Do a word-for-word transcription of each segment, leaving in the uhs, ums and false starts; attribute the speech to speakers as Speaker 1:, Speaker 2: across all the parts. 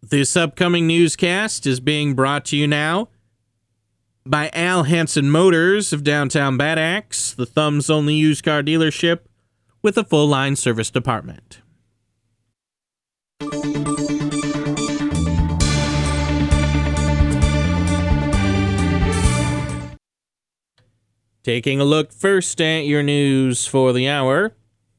Speaker 1: This upcoming newscast is being brought to you now by Al Hansen Motors of downtown Bad Axe, the Thumb's only used car dealership with a full-line service department. Taking a look first at your news for the hour.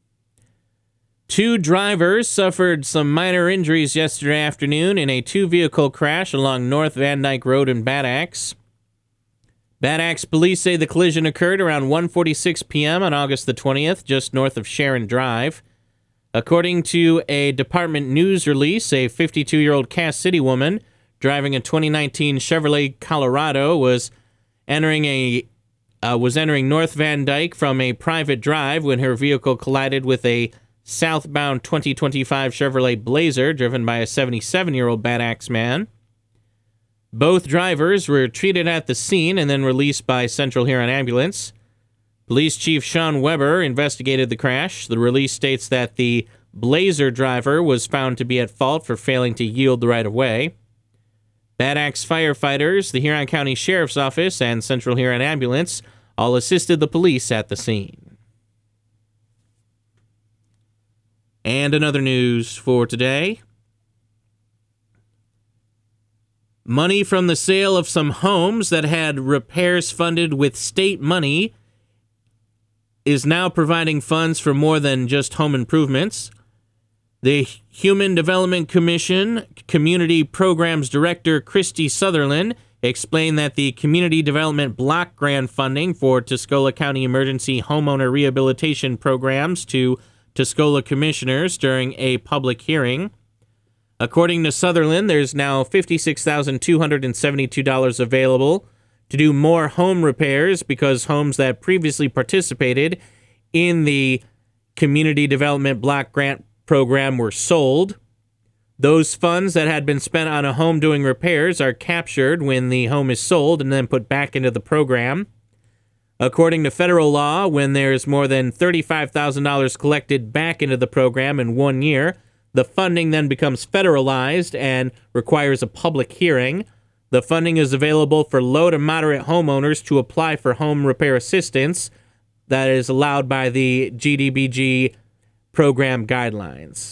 Speaker 1: Two drivers suffered some minor injuries yesterday afternoon in a two-vehicle crash along North Van Dyke Road in Bad Axe. Bad Axe police say the collision occurred around one forty-six p.m. on August the twentieth, just north of Sharon Drive. According to a department news release, a fifty-two-year-old Cass City woman driving a twenty nineteen Chevrolet Colorado was entering a uh, was entering North Van Dyke from a private drive when her vehicle collided with a southbound twenty twenty-five Chevrolet Blazer driven by a seventy-seven-year-old Bad Axe man. Both drivers were treated at the scene and then released by Central Huron Ambulance. Police Chief Sean Weber investigated the crash. The release states that the Blazer driver was found to be at fault for failing to yield the right-of-way. Bad Axe firefighters, the Huron County Sheriff's Office, and Central Huron Ambulance all assisted the police at the scene. And another news for today. Money from the sale of some homes that had repairs funded with state money is now providing funds for more than just home improvements. The Human Development Commission Community Programs Director Christy Sutherland explained that the Community Development Block Grant funding for Tuscola County Emergency Homeowner Rehabilitation Programs to Tuscola commissioners during a public hearing. According to Sutherland, there's now fifty-six thousand two hundred seventy-two dollars available to do more home repairs because homes that previously participated in the Community Development Block Grant Program were sold. Those funds that had been spent on a home doing repairs are captured when the home is sold and then put back into the program. According to federal law, when there's more than thirty-five thousand dollars collected back into the program in one year, the funding then becomes federalized and requires a public hearing. The funding is available for low to moderate homeowners to apply for home repair assistance that is allowed by the G D B G program guidelines.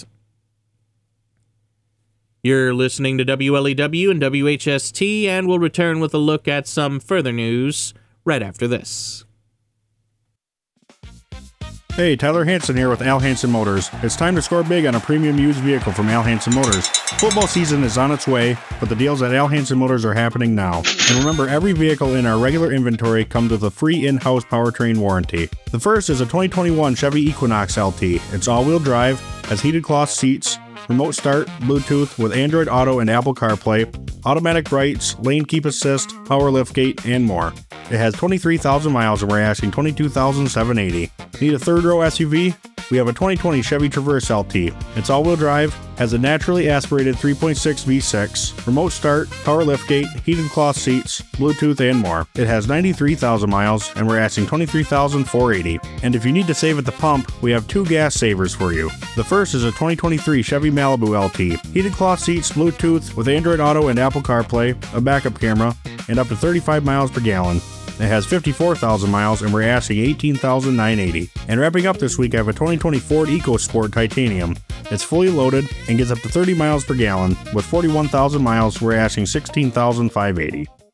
Speaker 1: You're listening to W L E W and W H S T, and we'll return with a look at some further news right after this.
Speaker 2: Hey, Tyler Hansen here with Al Hansen Motors. It's time to score big on a premium used vehicle from Al Hansen Motors. Football season is on its way, but the deals at Al Hansen Motors are happening now. And remember, every vehicle in our regular inventory comes with a free in-house powertrain warranty. The first is a twenty twenty-one Chevy Equinox L T. It's all-wheel drive, has heated cloth seats, remote start, Bluetooth with Android Auto and Apple CarPlay, automatic brakes, lane keep assist, power liftgate, and more. It has twenty-three thousand miles and we're asking twenty-two thousand seven hundred eighty dollars. Need a third row S U V? We have a twenty twenty Chevy Traverse L T. It's all-wheel drive, has a naturally aspirated three point six V six, remote start, power liftgate, heated cloth seats, Bluetooth, and more. It has ninety-three thousand miles and we're asking twenty-three thousand four hundred eighty dollars. And if you need to save at the pump, we have two gas savers for you. The first is a twenty twenty-three Chevy Malibu L T. Heated cloth seats, Bluetooth with Android Auto and Apple CarPlay, a backup camera, and up to thirty-five miles per gallon. It has fifty-four thousand miles and we're asking eighteen thousand nine hundred eighty dollars. And wrapping up this week, I have a twenty twenty Ford EcoSport Titanium. It's fully loaded and gets up to thirty miles per gallon. With forty-one thousand miles, we're asking sixteen thousand five hundred eighty dollars.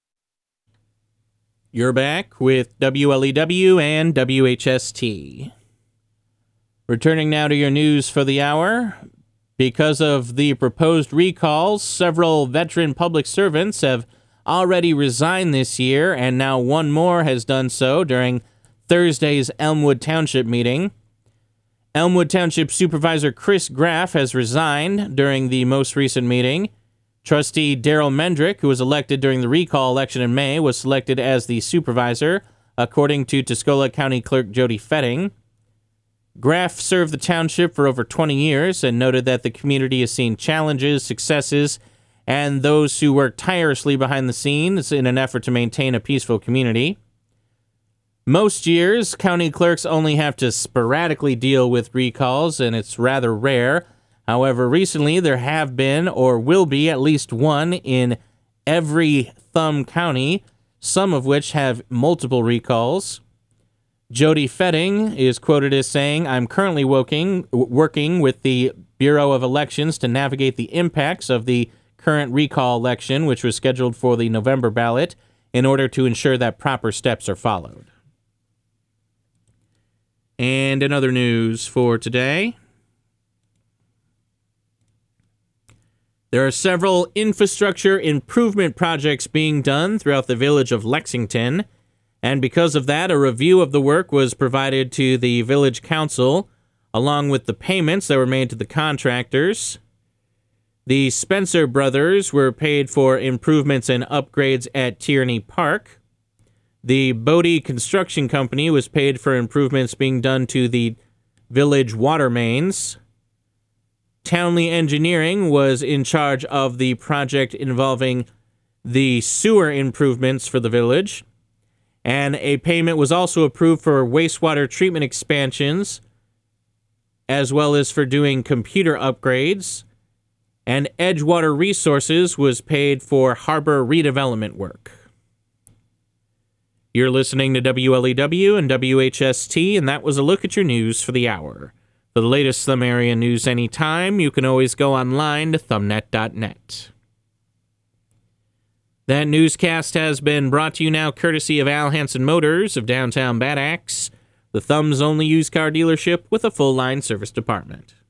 Speaker 1: You're back with W L E W and W H S T. Returning now to your news for the hour. Because of the proposed recalls, several veteran public servants have already resigned this year, and now one more has done so during Thursday's Elmwood Township meeting. Elmwood Township Supervisor Chris Graff has resigned during the most recent meeting. Trustee Daryl Mendrick, who was elected during the recall election in May, was selected as the supervisor, according to Tuscola County Clerk Jody Fetting. Graff served the township for over twenty years and noted that the community has seen challenges, successes, and those who work tirelessly behind the scenes in an effort to maintain a peaceful community. Most years, county clerks only have to sporadically deal with recalls, and it's rather rare. However, recently there have been or will be at least one in every Thumb County, some of which have multiple recalls. Jody Fetting is quoted as saying, "I'm currently working, working with the Bureau of Elections to navigate the impacts of the current recall election, which was scheduled for the November ballot, in order to ensure that proper steps are followed." And in other news for today, there are several infrastructure improvement projects being done throughout the village of Lexington, and because of that, a review of the work was provided to the village council, along with the payments that were made to the contractors. The Spencer brothers were paid for improvements and upgrades at Tierney Park. The Bodie Construction Company was paid for improvements being done to the village water mains. Townley Engineering was in charge of the project involving the sewer improvements for the village. And a payment was also approved for wastewater treatment expansions, as well as for doing computer upgrades. And Edgewater Resources was paid for harbor redevelopment work. You're listening to W L E W and W H S T, and that was a look at your news for the hour. For the latest Thumb area news anytime, you can always go online to thumbnet dot net. That newscast has been brought to you now courtesy of Al Hansen Motors of downtown Bad Axe, the Thumb's only used car dealership with a full-line service department.